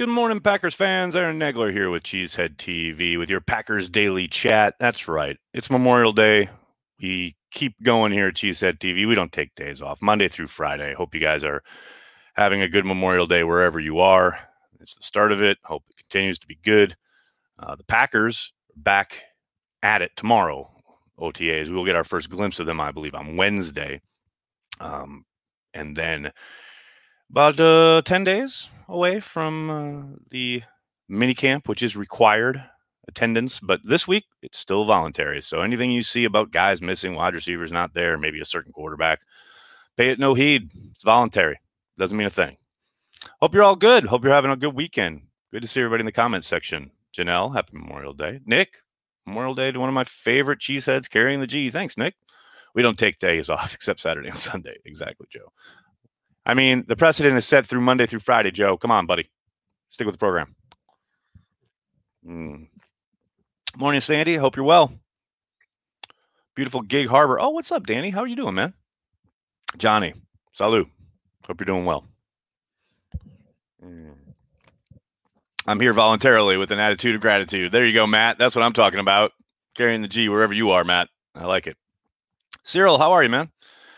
Good morning, Packers fans. Aaron Negler here with Cheesehead TV with your Packers Daily Chat. That's right. It's Memorial Day. We keep going here at Cheesehead TV. We don't take days off, Monday through Friday. Hope you guys are having a good Memorial Day wherever you are. It's the start of it. Hope it continues to be good. The Packers are back at it tomorrow, OTAs. We will get our first glimpse of them, I believe, on Wednesday. And then about 10 days away from the mini camp, which is required attendance. But this week, it's still voluntary. So anything you see about guys missing, wide receivers not there, maybe a certain quarterback, pay it no heed. It's voluntary. Doesn't mean a thing. Hope you're all good. Hope you're having a good weekend. Good to see everybody in the comments section. Janelle, happy Memorial Day. Nick, Memorial Day to one of my favorite cheeseheads carrying the G. Thanks, Nick. We don't take days off except Saturday and Sunday. Exactly, Joe. I mean, the precedent is set through Monday through Friday, Joe. Come on, buddy. Stick with the program. Morning, Sandy. Hope you're well. Beautiful Gig Harbor. Oh, what's up, Danny? How are you doing, man? Johnny, salute. Hope you're doing well. I'm here voluntarily with an attitude of gratitude. There you go, Matt. That's what I'm talking about. Carrying the G wherever you are, Matt. I like it. Cyril, how are you, man?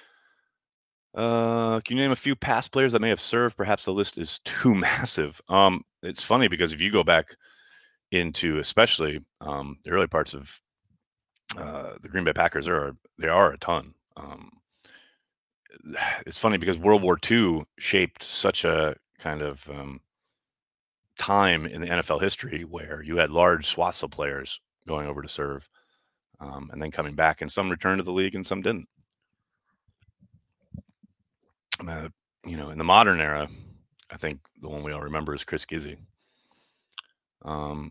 Can you name a few past players that may have served? Perhaps the list is too massive. It's funny because if you go back into especially the early parts of the Green Bay Packers, there are a ton. It's funny because World War II shaped such a kind of time in the NFL history where you had large swaths of players going over to serve and then coming back, and some returned to the league and some didn't. In the modern era, I think the one we all remember is Chris Gizzy. The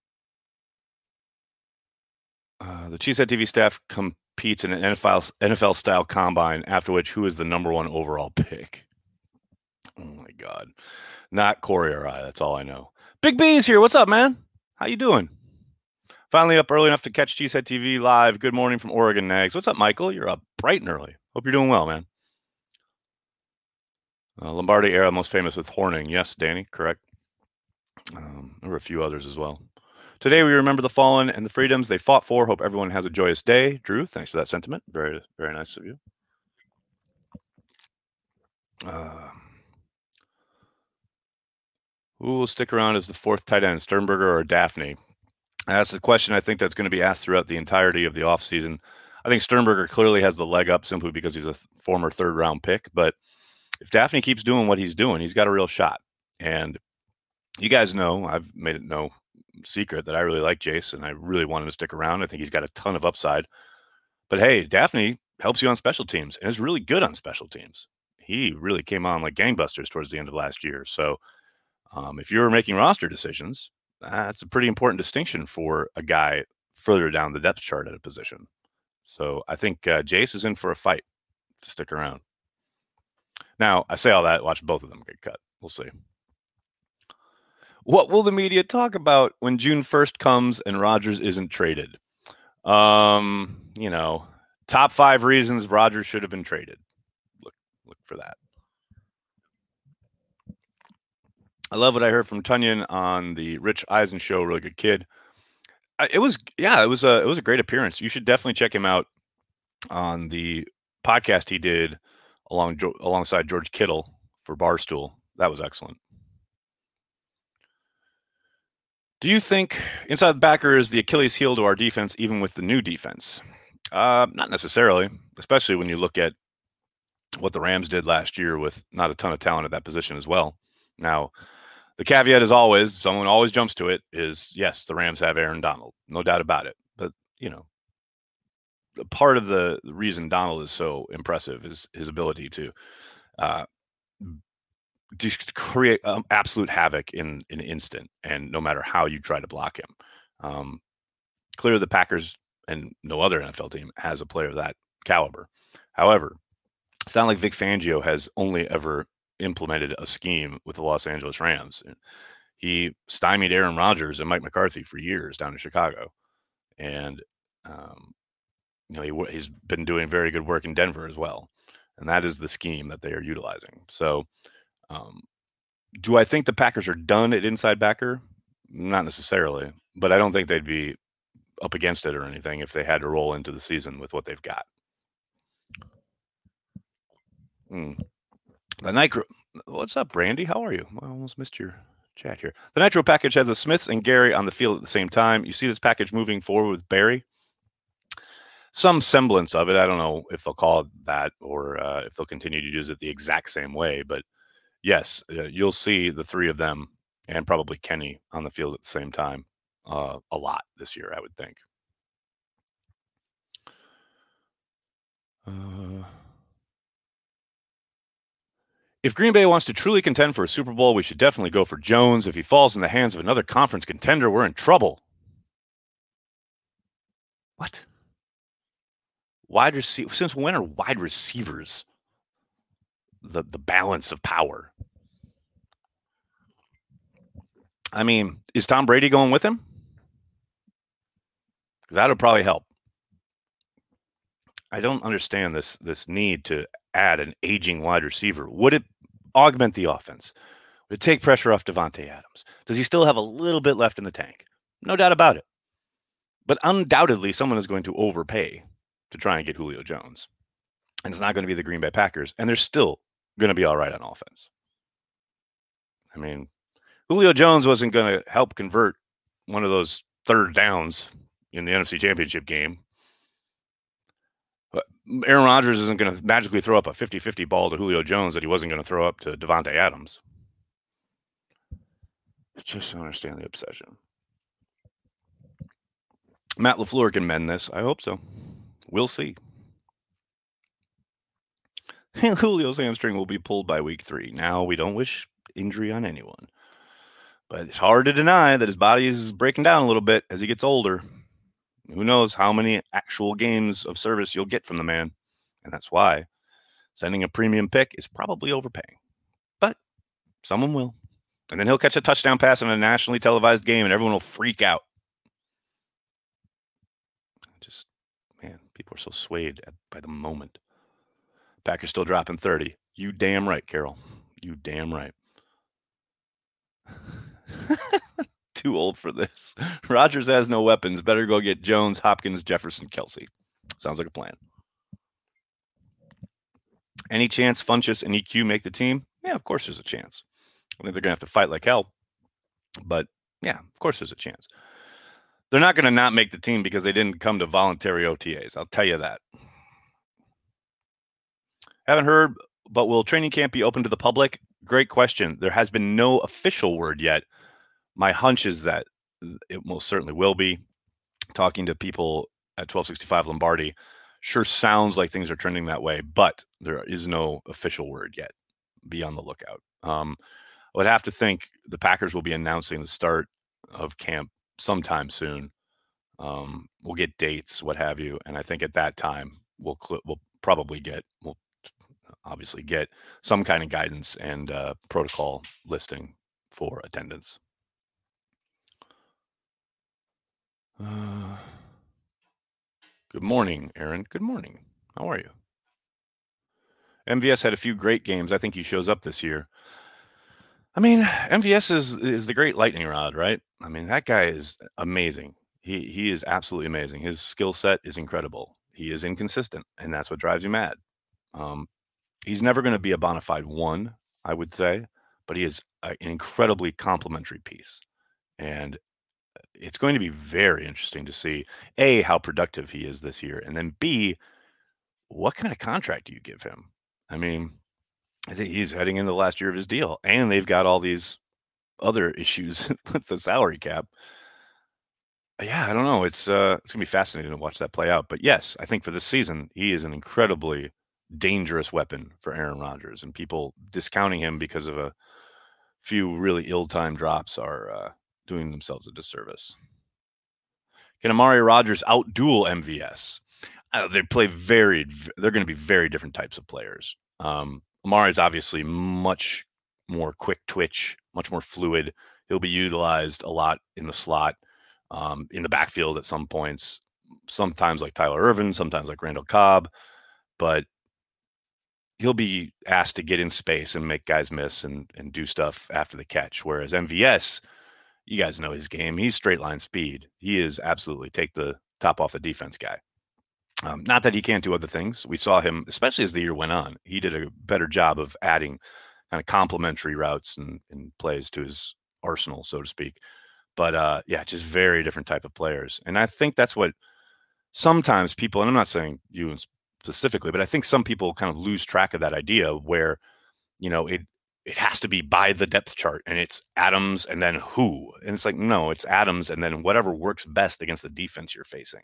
Cheesehead TV staff competes in an NFL style combine, after which who is the number one overall pick? Oh my God. Not Corey or I. That's all I know. Big B's here. What's up, man? How you doing? Finally up early enough to catch Cheesehead TV live. Good morning from Oregon, Nags. What's up, Michael? You're up bright and early. Hope you're doing well, man. Lombardi era, most famous with Horning. Yes, Danny, correct. There were a few others as well. Today, we remember the fallen and the freedoms they fought for. Hope everyone has a joyous day. Drew, thanks for that sentiment. Very, very nice of you. Who will stick around as the fourth tight end, Sternberger or Daphne? That's the question I think that's going to be asked throughout the entirety of the offseason. I think Sternberger clearly has the leg up simply because he's a former third-round pick. But if Daphne keeps doing what he's doing, he's got a real shot. And you guys know, I've made it no secret that I really like Jace, and I really want him to stick around. I think he's got a ton of upside. But hey, Daphne helps you on special teams and is really good on special teams. He really came on like gangbusters towards the end of last year. So if you're making roster decisions, that's a pretty important distinction for a guy further down the depth chart at a position. So I think Jace is in for a fight to stick around. Now, I say all that, watch both of them get cut. We'll see. What will the media talk about when June 1st comes and Rodgers isn't traded? Top 5 reasons Rodgers should have been traded. Look for that. I love what I heard from Tunyon on the Rich Eisen show. Really good kid. It was a great appearance. You should definitely check him out on the podcast he did alongside George Kittle for Barstool. That was excellent. Do you think inside backer is the Achilles heel to our defense, even with the new defense? Not necessarily, especially when you look at what the Rams did last year with not a ton of talent at that position as well. Now, the caveat is always, someone always jumps to it, is yes, the Rams have Aaron Donald. No doubt about it. But, part of the reason Donald is so impressive is his ability to create absolute havoc in an instant, and no matter how you try to block him. Clearly, the Packers and no other NFL team has a player of that caliber. However, it's not like Vic Fangio has only ever implemented a scheme with the Los Angeles Rams. He stymied Aaron Rodgers and Mike McCarthy for years down in Chicago. And, he's been doing very good work in Denver as well. And that is the scheme that they are utilizing. So Do I think the Packers are done at inside backer? Not necessarily, but I don't think they'd be up against it or anything if they had to roll into the season with what they've got. The Nitro. What's up, Brandy? How are you? I almost missed your chat here. The Nitro package has the Smiths and Gary on the field at the same time. You see this package moving forward with Barry? Some semblance of it. I don't know if they'll call it that or if they'll continue to use it the exact same way. But yes, you'll see the three of them and probably Kenny on the field at the same time a lot this year, I would think. If Green Bay wants to truly contend for a Super Bowl, we should definitely go for Jones. If he falls in the hands of another conference contender, we're in trouble. What? Wide receiver? Since when are wide receivers the balance of power? I mean, is Tom Brady going with him? Because that would probably help. I don't understand this need to add an aging wide receiver. Would it augment the offense? Would it take pressure off Davante Adams? Does he still have a little bit left in the tank? No doubt about it. But undoubtedly, someone is going to overpay to try and get Julio Jones. And it's not going to be the Green Bay Packers. And they're still going to be all right on offense. I mean, Julio Jones wasn't going to help convert one of those third downs in the NFC Championship game. But Aaron Rodgers isn't going to magically throw up a 50-50 ball to Julio Jones that he wasn't going to throw up to Davante Adams. I just don't understand the obsession. Matt LaFleur can mend this. I hope so. We'll see. Julio's hamstring will be pulled by week 3. Now, we don't wish injury on anyone. But it's hard to deny that his body is breaking down a little bit as he gets older. Who knows how many actual games of service you'll get from the man. And that's why sending a premium pick is probably overpaying. But someone will. And then he'll catch a touchdown pass in a nationally televised game and everyone will freak out. Just, man, people are so swayed by the moment. Packers still dropping 30. You damn right, Carol. You damn right. Too old for this. Rodgers has no weapons. Better go get Jones, Hopkins, Jefferson, Kelsey. Sounds like a plan. Any chance Funchess and EQ make the team? Yeah, of course there's a chance. I think they're going to have to fight like hell. But, yeah, of course there's a chance. They're not going to not make the team because they didn't come to voluntary OTAs. I'll tell you that. Haven't heard, but will training camp be open to the public? Great question. There has been no official word yet. My hunch is that it most certainly will be. Talking to people at 1265 Lombardi, sure sounds like things are trending that way, but there is no official word yet. Be on the lookout. I would have to think the Packers will be announcing the start of camp sometime soon. We'll get dates, what have you, and I think at that time we'll obviously get some kind of guidance and protocol listing for attendance. Good morning, Aaron. Good morning. How are you? MVS had a few great games. I think he shows up this year. I mean, MVS is the great lightning rod, right? I mean, that guy is amazing. He is absolutely amazing. His skill set is incredible. He is inconsistent, and that's what drives you mad. He's never going to be a bona fide 1, I would say, but he is an incredibly complimentary piece. And it's going to be very interesting to see, A, how productive he is this year, and then B, what kind of contract do you give him? I mean, I think he's heading into the last year of his deal, and they've got all these other issues with the salary cap. Yeah, I don't know. It's going to be fascinating to watch that play out. But yes, I think for this season, he is an incredibly dangerous weapon for Aaron Rodgers, and people discounting him because of a few really ill-timed drops are doing themselves a disservice. Can Amari Rodgers outduel MVS? They're going to be very different types of players. Amari is obviously much more quick twitch, much more fluid. He'll be utilized a lot in the slot, in the backfield at some points, sometimes like Tyler Ervin, sometimes like Randall Cobb, but he'll be asked to get in space and make guys miss and do stuff after the catch. Whereas MVS, you guys know his game. He's straight line speed. He is absolutely take the top off the defense guy. Not that he can't do other things. We saw him, especially as the year went on. He did a better job of adding kind of complementary routes and plays to his arsenal, so to speak. But yeah, just very different type of players. And I think that's what sometimes people, and I'm not saying you specifically, but I think some people kind of lose track of that idea where, it has to be by the depth chart and it's Adams and then who. And it's like, no, it's Adams and then whatever works best against the defense you're facing.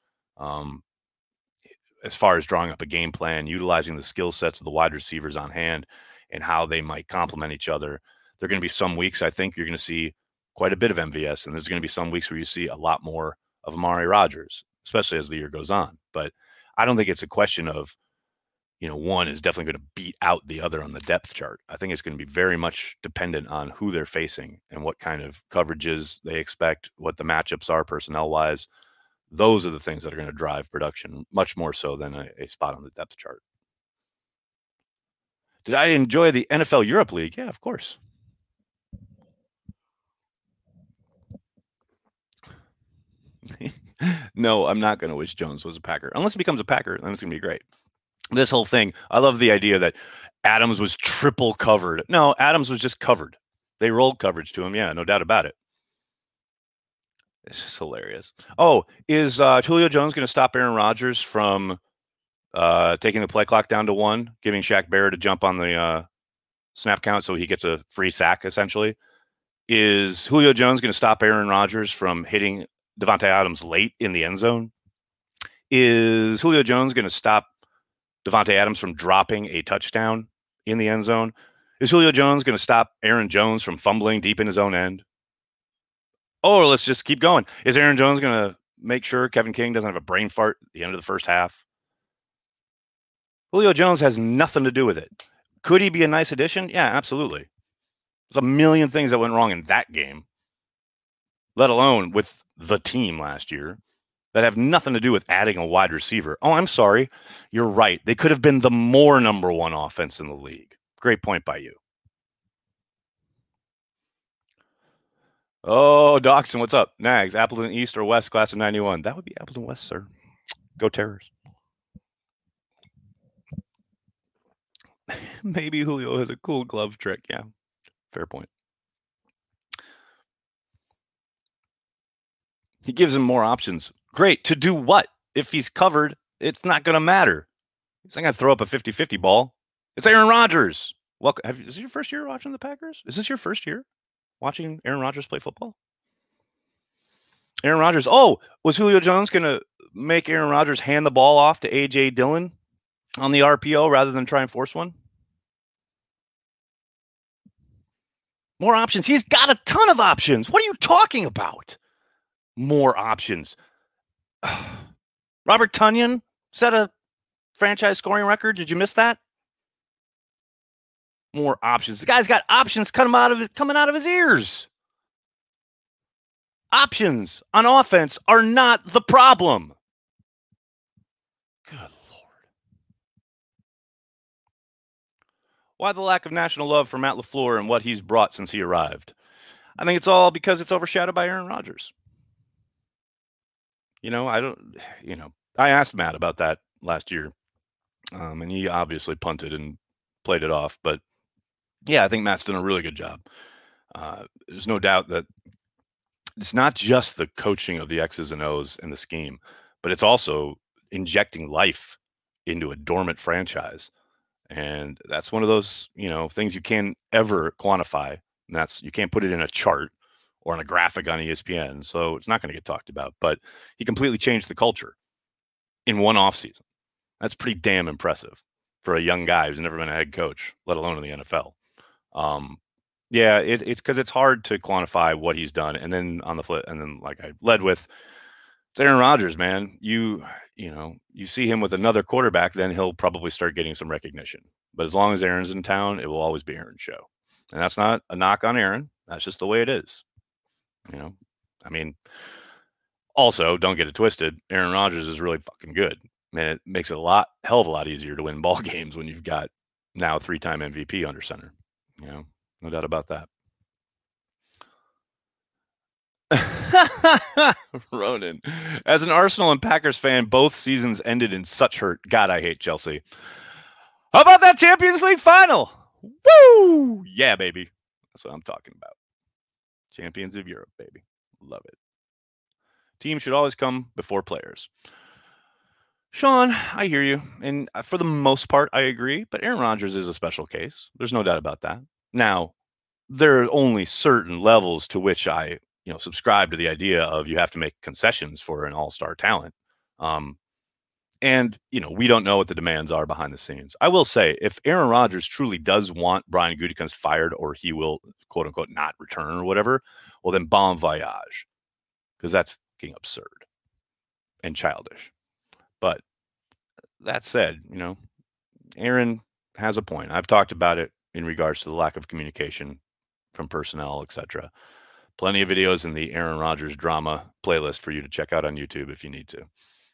As far as drawing up a game plan, utilizing the skill sets of the wide receivers on hand and how they might complement each other. There are going to be some weeks I think you're going to see quite a bit of MVS, and there's going to be some weeks where you see a lot more of Amari Rodgers, especially as the year goes on. But I don't think it's a question of, one is definitely going to beat out the other on the depth chart. I think it's going to be very much dependent on who they're facing and what kind of coverages they expect, what the matchups are personnel-wise. Those are the things that are going to drive production much more so than a spot on the depth chart. Did I enjoy the NFL Europe League? Yeah, of course. No, I'm not going to wish Jones was a Packer. Unless he becomes a Packer, then it's going to be great. This whole thing, I love the idea that Adams was triple covered. No, Adams was just covered. They rolled coverage to him. Yeah, no doubt about it. It's just hilarious. Oh, is Julio Jones going to stop Aaron Rodgers from taking the play clock down to 1, giving Shaq Barrett a jump on the snap count so he gets a free sack, essentially? Is Julio Jones going to stop Aaron Rodgers from hitting Davante Adams late in the end zone? Is Julio Jones going to stop Davante Adams from dropping a touchdown in the end zone? Is Julio Jones going to stop Aaron Jones from fumbling deep in his own end? Or let's just keep going. Is Aaron Jones going to make sure Kevin King doesn't have a brain fart at the end of the first half? Julio Jones has nothing to do with it. Could he be a nice addition? Yeah, absolutely. There's a million things that went wrong in that game, let alone with the team last year, that have nothing to do with adding a wide receiver. Oh, I'm sorry. You're right. They could have been the more number one offense in the league. Great point by you. Oh, Doxson, what's up? Nags, Appleton East or West, class of 91. That would be Appleton West, sir. Go Terrors. Maybe Julio has a cool glove trick. Yeah, fair point. He gives him more options. Great. To do what? If he's covered, it's not going to matter. He's not going to throw up a 50-50 ball. It's Aaron Rodgers. Welcome. Is this your first year watching the Packers? Is this your first year watching Aaron Rodgers play football? Aaron Rodgers. Oh, was Julio Jones going to make Aaron Rodgers hand the ball off to A.J. Dillon on the RPO rather than try and force one? More options. He's got a ton of options. What are you talking about? More options. Robert Tonyan set a franchise scoring record. Did you miss that? More options. The guy's got options coming out of his ears. Options on offense are not the problem. Good Lord. Why the lack of national love for Matt LaFleur and what he's brought since he arrived? I think it's all because it's overshadowed by Aaron Rodgers. I asked Matt about that last year, and he obviously punted and played it off. But yeah, I think Matt's done a really good job. There's no doubt that it's not just the coaching of the X's and O's and the scheme, but it's also injecting life into a dormant franchise. And that's one of those, things you can't ever quantify. And you can't put it in a chart or on a graphic on ESPN. So it's not going to get talked about. But he completely changed the culture in one offseason. That's pretty damn impressive for a young guy who's never been a head coach, let alone in the NFL. Yeah, it's because it's hard to quantify what he's done. And then on the flip, and then like I led with, it's Aaron Rodgers, man. You see him with another quarterback, then he'll probably start getting some recognition. But as long as Aaron's in town, it will always be Aaron's show. And that's not a knock on Aaron. That's just the way it is. Also, don't get it twisted. Aaron Rodgers is really fucking good. Man, it makes it hell of a lot easier to win ball games when you've got now 3-time MVP under center. No doubt about that. Ronan, as an Arsenal and Packers fan, both seasons ended in such hurt. God, I hate Chelsea. How about that Champions League final? Woo! Yeah, baby. That's what I'm talking about. Champions of Europe, baby. Love it. Team should always come before players. Sean, I hear you. And for the most part, I agree. But Aaron Rodgers is a special case. There's no doubt about that. Now, there are only certain levels to which I subscribe to the idea of you have to make concessions for an all-star talent. And we don't know what the demands are behind the scenes. I will say, if Aaron Rodgers truly does want Brian Gutekunst fired, or he will, quote unquote, not return or whatever, well, then bon voyage, because that's fucking absurd and childish. But that said, Aaron has a point. I've talked about it in regards to the lack of communication from personnel, etc. Plenty of videos in the Aaron Rodgers drama playlist for you to check out on YouTube if you need to.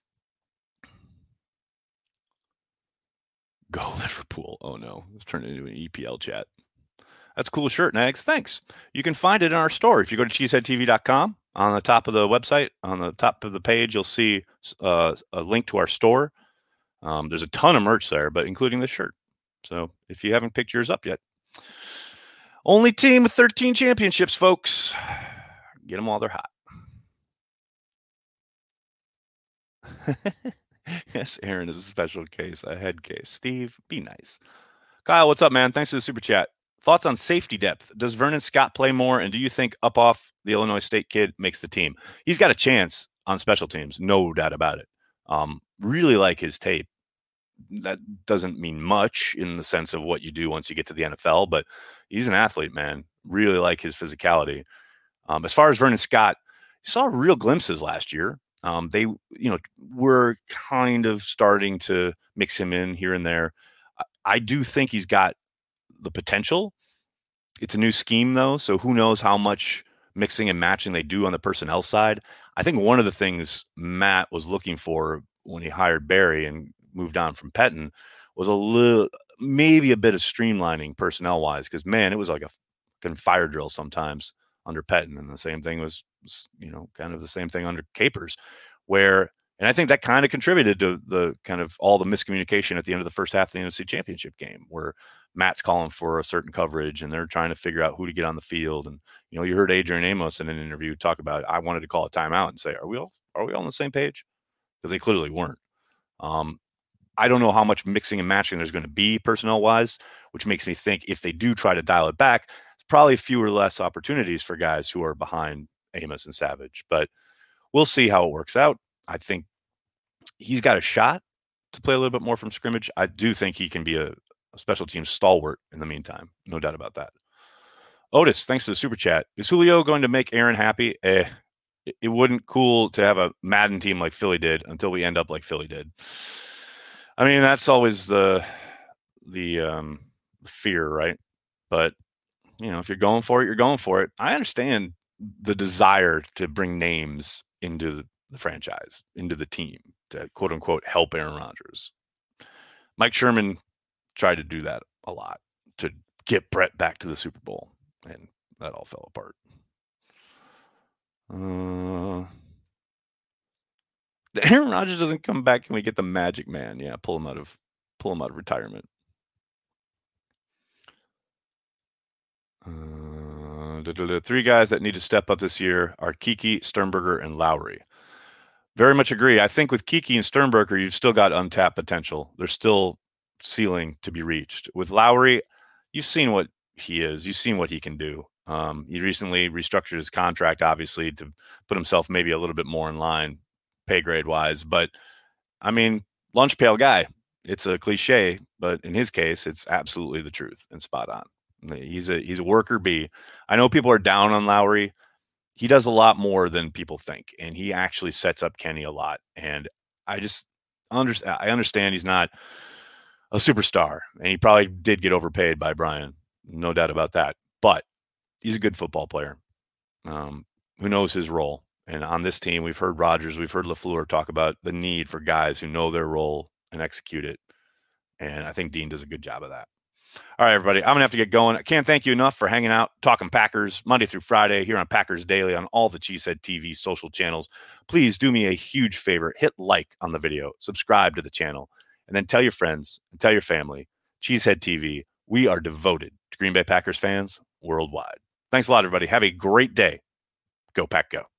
Go Liverpool. Oh no, it's turned into an EPL chat. That's a cool shirt, Nags. Thanks. You can find it in our store. If you go to cheeseheadtv.com, on the top of the website, on the top of the page, you'll see a link to our store. There's a ton of merch there, but including this shirt. So if you haven't picked yours up yet, only team with 13 championships, folks. Get them while they're hot. Yes, Aaron is a special case, a head case. Steve, be nice. Kyle, what's up, man? Thanks for the super chat. Thoughts on safety depth? Does Vernon Scott play more? And do you think Uphoff, the Illinois State kid, makes the team? He's got a chance on special teams, no doubt about it. Really like his tape. That doesn't mean much in the sense of what you do once you get to the NFL, but he's an athlete, man. Really like his physicality. As far as Vernon Scott, saw real glimpses last year. They, were kind of starting to mix him in here and there. I do think he's got the potential. It's a new scheme, though, so who knows how much mixing and matching they do on the personnel side. I think one of the things Matt was looking for when he hired Barry and moved on from Pettine was maybe a bit of streamlining personnel-wise, because, man, it was like a fucking fire drill sometimes under Pettine, and the same thing was kind of the same thing under Capers, and I think that kind of contributed to the kind of all the miscommunication at the end of the first half of the NFC Championship game, where Matt's calling for a certain coverage and they're trying to figure out who to get on the field. And, you heard Adrian Amos in an interview talk about, I wanted to call a timeout and say, are we all on the same page? Because they clearly weren't. I don't know how much mixing and matching there's going to be personnel wise, which makes me think if they do try to dial it back, it's probably fewer less opportunities for guys who are behind Amos and Savage, but we'll see how it works out. I think he's got a shot to play a little bit more from scrimmage. I do think he can be a special teams stalwart in the meantime. No doubt about that. Otis, thanks for the super chat. Is Julio going to make Aaron happy? It wouldn't cool to have a Madden team like Philly did until we end up like Philly did. I mean, that's always the fear, right? But, if you're going for it, you're going for it. I understand the desire to bring names into the franchise, into the team, to quote unquote help Aaron Rodgers. Mike Sherman tried to do that a lot to get Brett back to the Super Bowl, and that all fell apart. Aaron Rodgers doesn't come back, and we get the Magic Man. Yeah, pull him out of retirement. The three guys that need to step up this year are Kiki, Sternberger, and Lowry. Very much agree. I think with Kiki and Sternberger, you've still got untapped potential. There's still ceiling to be reached. With Lowry, you've seen what he is. You've seen what he can do. He recently restructured his contract, obviously, to put himself maybe a little bit more in line pay grade wise. But, I mean, lunch pail guy. It's a cliche, but in his case, it's absolutely the truth and spot on. He's a worker bee. I know people are down on Lowry. He does a lot more than people think, and he actually sets up Kenny a lot. And I just understand he's not a superstar, and he probably did get overpaid by Brian, no doubt about that. But he's a good football player who knows his role. And on this team, we've heard Rodgers, we've heard LaFleur talk about the need for guys who know their role and execute it. And I think Dean does a good job of that. All right, everybody. I'm going to have to get going. I can't thank you enough for hanging out, talking Packers Monday through Friday here on Packers Daily on all the Cheesehead TV social channels. Please do me a huge favor. Hit like on the video, subscribe to the channel, and then tell your friends and tell your family. Cheesehead TV, we are devoted to Green Bay Packers fans worldwide. Thanks a lot, everybody. Have a great day. Go Pack Go.